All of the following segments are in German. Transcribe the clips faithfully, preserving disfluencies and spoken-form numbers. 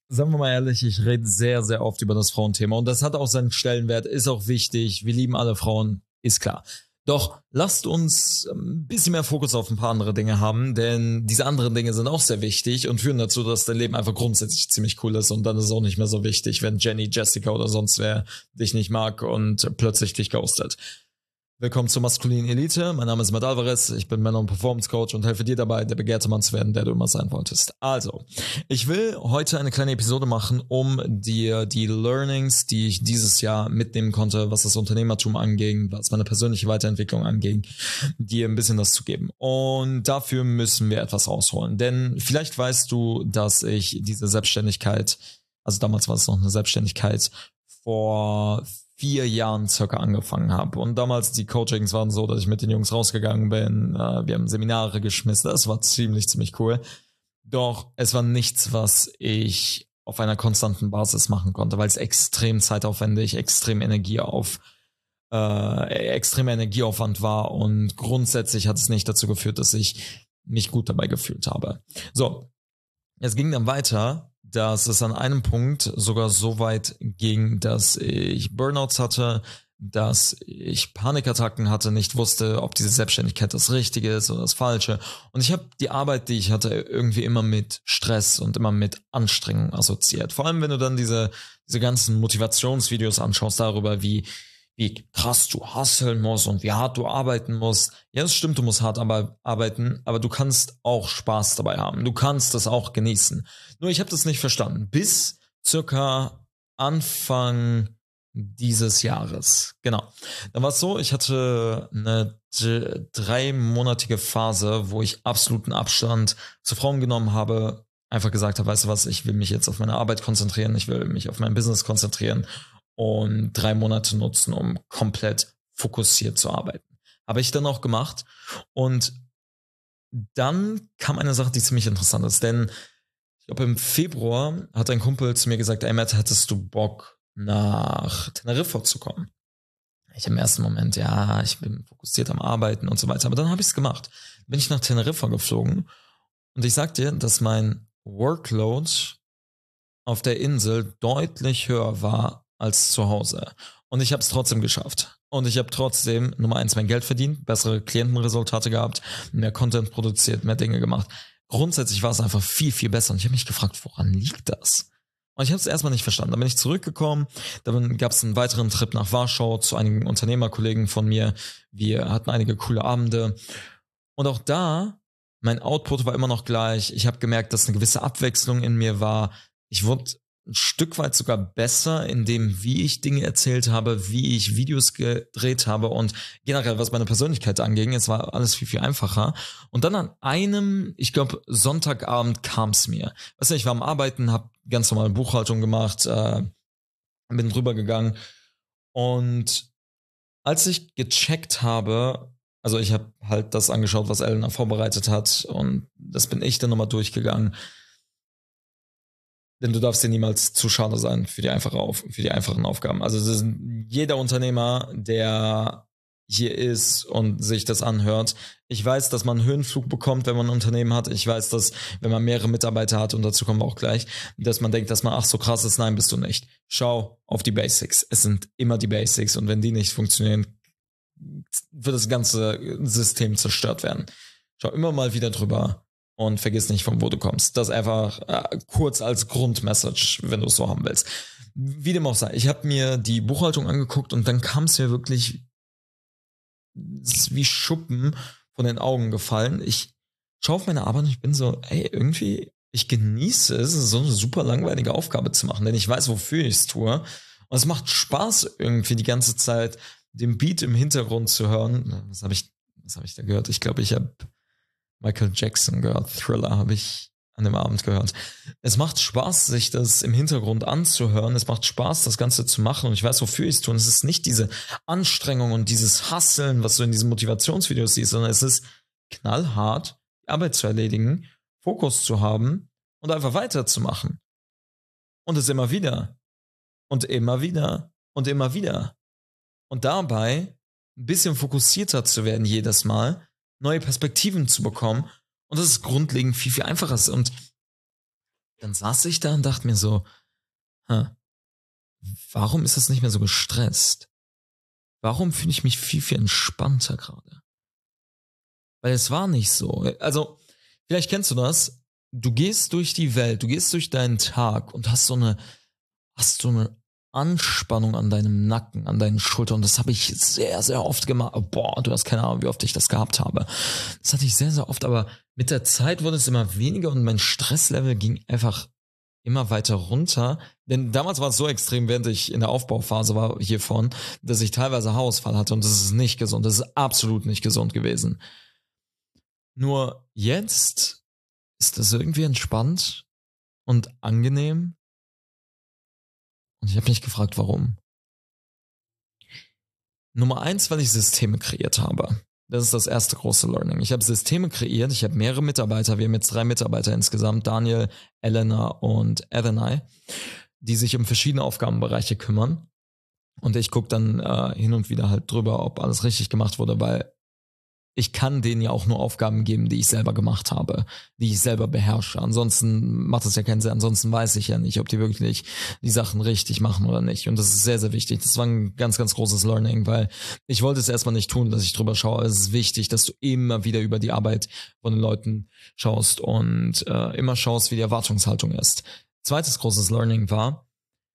Sagen wir mal ehrlich, ich rede sehr, sehr oft über das Frauenthema und das hat auch seinen Stellenwert, ist auch wichtig. Wir lieben alle Frauen, ist klar. Doch lasst uns ein bisschen mehr Fokus auf ein paar andere Dinge haben, denn diese anderen Dinge sind auch sehr wichtig und führen dazu, dass dein Leben einfach grundsätzlich ziemlich cool ist und dann ist es auch nicht mehr so wichtig, wenn Jenny, Jessica oder sonst wer dich nicht mag und plötzlich dich ghostet. Willkommen zur maskulinen Elite. Mein Name ist Matt Alvarez. Ich bin Männer- und Performance Coach und helfe dir dabei, der begehrte Mann zu werden, der du immer sein wolltest. Also, ich will heute eine kleine Episode machen, um dir die Learnings, die ich dieses Jahr mitnehmen konnte, was das Unternehmertum anging, was meine persönliche Weiterentwicklung anging, dir ein bisschen das zu geben. Und dafür müssen wir etwas rausholen. Denn vielleicht weißt du, dass ich diese Selbstständigkeit, also damals war es noch eine Selbstständigkeit, vor vier Jahren circa angefangen habe. Und damals die Coachings waren so, dass ich mit den Jungs rausgegangen bin. Wir haben Seminare geschmissen. Das war ziemlich, ziemlich cool. Doch es war nichts, was ich auf einer konstanten Basis machen konnte, weil es extrem zeitaufwendig, extrem Energie auf, äh, extremer Energieaufwand war. Und grundsätzlich hat es nicht dazu geführt, dass ich mich gut dabei gefühlt habe. So, es ging dann weiter, dass es an einem Punkt sogar so weit ging, dass ich Burnouts hatte, dass ich Panikattacken hatte, nicht wusste, ob diese Selbstständigkeit das Richtige ist oder das Falsche. Und ich habe die Arbeit, die ich hatte, irgendwie immer mit Stress und immer mit Anstrengung assoziiert. Vor allem, wenn du dann diese, diese ganzen Motivationsvideos anschaust darüber, wie wie krass du hustlen musst und wie hart du arbeiten musst. Ja, das stimmt, du musst hart arbeiten, aber du kannst auch Spaß dabei haben. Du kannst das auch genießen. Nur ich habe das nicht verstanden. Bis circa Anfang dieses Jahres. Genau. Dann war es so, ich hatte eine dreimonatige Phase, wo ich absoluten Abstand zu Frauen genommen habe, einfach gesagt habe, weißt du was, ich will mich jetzt auf meine Arbeit konzentrieren, ich will mich auf mein Business konzentrieren und drei Monate nutzen, um komplett fokussiert zu arbeiten. Habe ich dann auch gemacht. Und dann kam eine Sache, die ziemlich interessant ist. Denn ich glaube, im Februar hat ein Kumpel zu mir gesagt, ey Matt, hättest du Bock, nach Teneriffa zu kommen? Ich im ersten Moment, ja, ich bin fokussiert am Arbeiten und so weiter. Aber dann habe ich es gemacht. Bin ich nach Teneriffa geflogen. Und ich sag dir, dass mein Workload auf der Insel deutlich höher war als zu Hause. Und ich habe es trotzdem geschafft. Und ich habe trotzdem Nummer eins mein Geld verdient, bessere Klientenresultate gehabt, mehr Content produziert, mehr Dinge gemacht. Grundsätzlich war es einfach viel, viel besser. Und ich habe mich gefragt, woran liegt das? Und ich habe es erstmal nicht verstanden. Dann bin ich zurückgekommen. Dann gab es einen weiteren Trip nach Warschau zu einigen Unternehmerkollegen von mir. Wir hatten einige coole Abende. Und auch da, mein Output war immer noch gleich. Ich habe gemerkt, dass eine gewisse Abwechslung in mir war. Ich wurde ein Stück weit sogar besser in dem, wie ich Dinge erzählt habe, wie ich Videos gedreht habe und generell, was meine Persönlichkeit anging. Es war alles viel, viel einfacher. Und dann an einem, ich glaube, Sonntagabend kam es mir. Weißt du, ich war am Arbeiten, habe ganz normal Buchhaltung gemacht, äh, bin drüber gegangen. Und als ich gecheckt habe, also ich habe halt das angeschaut, was Elena vorbereitet hat und das bin ich dann nochmal durchgegangen. Denn du darfst dir niemals zu schade sein für die einfache Auf, für die einfachen Aufgaben. Also das ist jeder Unternehmer, der hier ist und sich das anhört. Ich weiß, dass man einen Höhenflug bekommt, wenn man ein Unternehmen hat. Ich weiß, dass, wenn man mehrere Mitarbeiter hat, und dazu kommen wir auch gleich, dass man denkt, dass man, ach, so krass ist. Nein, bist du nicht. Schau auf die Basics. Es sind immer die Basics. Und wenn die nicht funktionieren, wird das ganze System zerstört werden. Schau immer mal wieder drüber. Und vergiss nicht, von wo du kommst. Das einfach äh, kurz als Grundmessage, wenn du es so haben willst. Wie dem auch sei. Ich habe mir die Buchhaltung angeguckt und dann kam es mir wirklich wie Schuppen von den Augen gefallen. Ich schaue auf meine Arbeit und ich bin so, ey, irgendwie, ich genieße es, so eine super langweilige Aufgabe zu machen, denn ich weiß, wofür ich es tue. Und es macht Spaß, irgendwie die ganze Zeit den Beat im Hintergrund zu hören. Was habe ich, was habe ich da gehört? Ich glaube, ich habe Michael Jackson gehört, Thriller habe ich an dem Abend gehört. Es macht Spaß, sich das im Hintergrund anzuhören. Es macht Spaß, das Ganze zu machen. Und ich weiß, wofür ich es tue. Und es ist nicht diese Anstrengung und dieses Hustlen, was du in diesen Motivationsvideos siehst, sondern es ist knallhart, die Arbeit zu erledigen, Fokus zu haben und einfach weiterzumachen. Und es immer wieder. Und immer wieder. Und immer wieder. Und dabei ein bisschen fokussierter zu werden jedes Mal, neue Perspektiven zu bekommen und das ist grundlegend viel, viel einfacher. Und dann saß ich da und dachte mir so, huh, warum ist das nicht mehr so gestresst? Warum fühle ich mich viel, viel entspannter gerade? Weil es war nicht so. Also, vielleicht kennst du das. Du gehst durch die Welt, du gehst durch deinen Tag und hast so eine, hast so eine Anspannung an deinem Nacken, an deinen Schultern. Und das habe ich sehr, sehr oft gemacht. Boah, du hast keine Ahnung, wie oft ich das gehabt habe. Das hatte ich sehr, sehr oft, aber mit der Zeit wurde es immer weniger und mein Stresslevel ging einfach immer weiter runter. Denn damals war es so extrem, während ich in der Aufbauphase war hiervon, dass ich teilweise Haarausfall hatte und das ist nicht gesund. Das ist absolut nicht gesund gewesen. Nur jetzt ist das irgendwie entspannt und angenehm. Und ich habe mich gefragt, warum. Nummer eins, weil ich Systeme kreiert habe. Das ist das erste große Learning. Ich habe Systeme kreiert, ich habe mehrere Mitarbeiter, wir haben jetzt drei Mitarbeiter insgesamt, Daniel, Elena und Adonai, die sich um verschiedene Aufgabenbereiche kümmern. Und ich gucke dann äh, hin und wieder halt drüber, ob alles richtig gemacht wurde, weil ich kann denen ja auch nur Aufgaben geben, die ich selber gemacht habe, die ich selber beherrsche. Ansonsten macht das ja keinen Sinn. Ansonsten weiß ich ja nicht, ob die wirklich die Sachen richtig machen oder nicht. Und das ist sehr, sehr wichtig. Das war ein ganz, ganz großes Learning, weil ich wollte es erstmal nicht tun, dass ich drüber schaue. Es ist wichtig, dass du immer wieder über die Arbeit von den Leuten schaust und äh, immer schaust, wie die Erwartungshaltung ist. Zweites großes Learning war,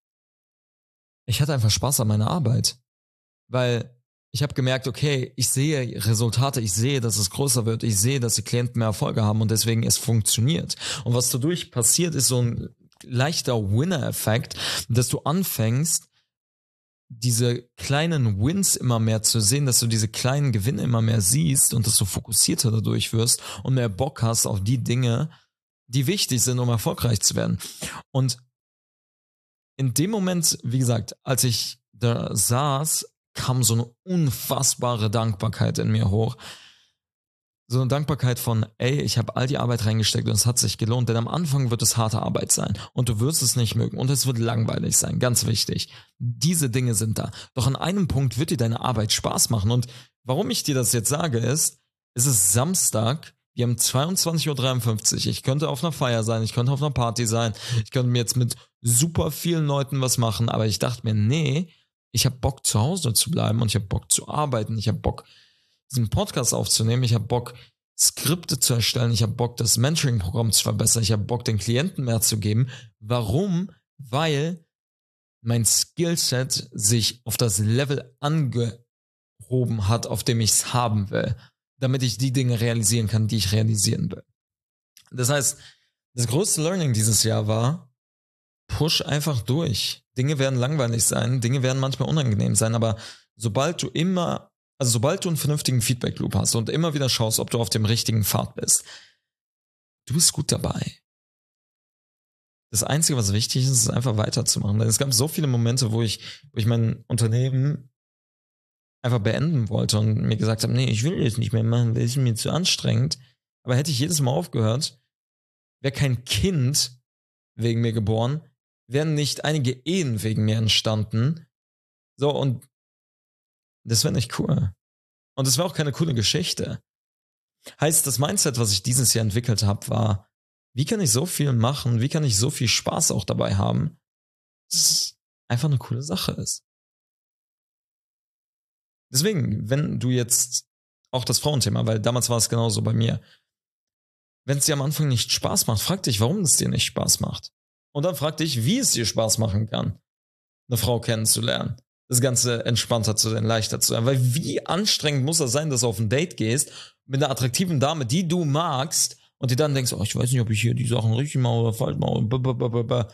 ich hatte einfach Spaß an meiner Arbeit, weil ich habe gemerkt, okay, ich sehe Resultate, ich sehe, dass es größer wird, ich sehe, dass die Klienten mehr Erfolge haben und deswegen es funktioniert. Und was dadurch passiert, ist so ein leichter Winner-Effekt, dass du anfängst, diese kleinen Wins immer mehr zu sehen, dass du diese kleinen Gewinne immer mehr siehst und dass du fokussierter dadurch wirst und mehr Bock hast auf die Dinge, die wichtig sind, um erfolgreich zu werden. Und in dem Moment, wie gesagt, als ich da saß, kam so eine unfassbare Dankbarkeit in mir hoch. So eine Dankbarkeit von, ey, ich habe all die Arbeit reingesteckt und es hat sich gelohnt, denn am Anfang wird es harte Arbeit sein und du wirst es nicht mögen und es wird langweilig sein, ganz wichtig. Diese Dinge sind da. Doch an einem Punkt wird dir deine Arbeit Spaß machen und warum ich dir das jetzt sage ist, es ist Samstag, wir haben zweiundzwanzig Uhr dreiundfünfzig, ich könnte auf einer Feier sein, ich könnte auf einer Party sein, ich könnte mir jetzt mit super vielen Leuten was machen, aber ich dachte mir, nee, ich habe Bock, zu Hause zu bleiben und ich habe Bock zu arbeiten. Ich habe Bock, diesen Podcast aufzunehmen. Ich habe Bock, Skripte zu erstellen. Ich habe Bock, das Mentoring-Programm zu verbessern. Ich habe Bock, den Klienten mehr zu geben. Warum? Weil mein Skillset sich auf das Level angehoben hat, auf dem ich es haben will, damit ich die Dinge realisieren kann, die ich realisieren will. Das heißt, das größte Learning dieses Jahr war, push einfach durch. Dinge werden langweilig sein, Dinge werden manchmal unangenehm sein, aber sobald du immer, also sobald du einen vernünftigen Feedback-Loop hast und immer wieder schaust, ob du auf dem richtigen Pfad bist, du bist gut dabei. Das Einzige, was wichtig ist, ist einfach weiterzumachen. Denn es gab so viele Momente, wo ich, wo ich mein Unternehmen einfach beenden wollte und mir gesagt habe, nee, ich will jetzt nicht mehr machen, weil es mir zu anstrengend. Aber hätte ich jedes Mal aufgehört, wäre kein Kind wegen mir geboren, wären nicht einige Ehen wegen mir entstanden. So, und das wäre nicht cool. Und das wäre auch keine coole Geschichte. Heißt, das Mindset, was ich dieses Jahr entwickelt habe, war, wie kann ich so viel machen, wie kann ich so viel Spaß auch dabei haben, dass es einfach eine coole Sache ist. Deswegen, wenn du jetzt auch das Frauenthema, weil damals war es genauso bei mir, wenn es dir am Anfang nicht Spaß macht, frag dich, warum es dir nicht Spaß macht. Und dann frag dich, wie es dir Spaß machen kann, eine Frau kennenzulernen. Das Ganze entspannter zu sein, leichter zu sein. Weil wie anstrengend muss das sein, dass du auf ein Date gehst mit einer attraktiven Dame, die du magst und dir dann denkst, oh, ich weiß nicht, ob ich hier die Sachen richtig mache oder falsch mache.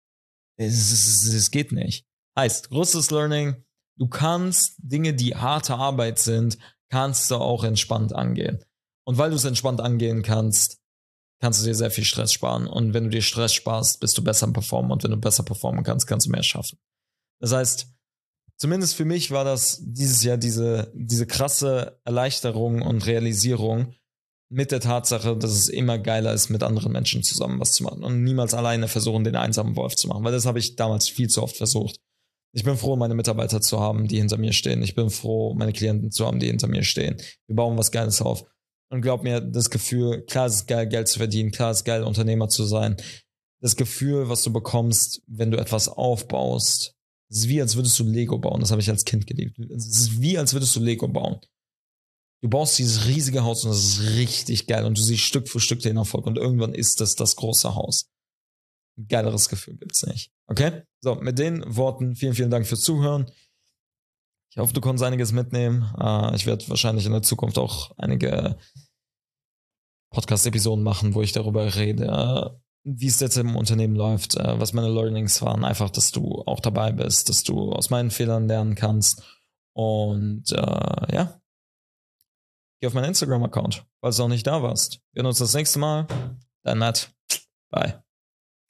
Es geht nicht. Heißt, größtes Learning, du kannst Dinge, die harte Arbeit sind, kannst du auch entspannt angehen. Und weil du es entspannt angehen kannst, kannst du dir sehr viel Stress sparen. Und wenn du dir Stress sparst, bist du besser am Performen. Und wenn du besser performen kannst, kannst du mehr schaffen. Das heißt, zumindest für mich war das dieses Jahr diese, diese krasse Erleichterung und Realisierung mit der Tatsache, dass es immer geiler ist, mit anderen Menschen zusammen was zu machen und niemals alleine versuchen, den einsamen Wolf zu machen. Weil das habe ich damals viel zu oft versucht. Ich bin froh, meine Mitarbeiter zu haben, die hinter mir stehen. Ich bin froh, meine Klienten zu haben, die hinter mir stehen. Wir bauen was Geiles auf. Und glaub mir, das Gefühl, klar ist es geil, Geld zu verdienen, klar ist es geil, Unternehmer zu sein. das Gefühl, was du bekommst, wenn du etwas aufbaust, es ist wie, als würdest du Lego bauen. Das habe ich als Kind geliebt. Es ist wie, als würdest du Lego bauen. Du baust dieses riesige Haus und das ist richtig geil und du siehst Stück für Stück den Erfolg und irgendwann ist das das große Haus. Ein geileres Gefühl gibt's nicht. Okay? So, mit den Worten vielen, vielen Dank fürs Zuhören. Ich hoffe, du konntest einiges mitnehmen. Ich werde wahrscheinlich in der Zukunft auch einige Podcast-Episoden machen, wo ich darüber rede, wie es jetzt im Unternehmen läuft, was meine Learnings waren. Einfach, dass du auch dabei bist, dass du aus meinen Fehlern lernen kannst. Und äh, ja, geh auf meinen Instagram-Account, falls du noch nicht da warst. Wir sehen uns das nächste Mal. Dein Matt. Bye.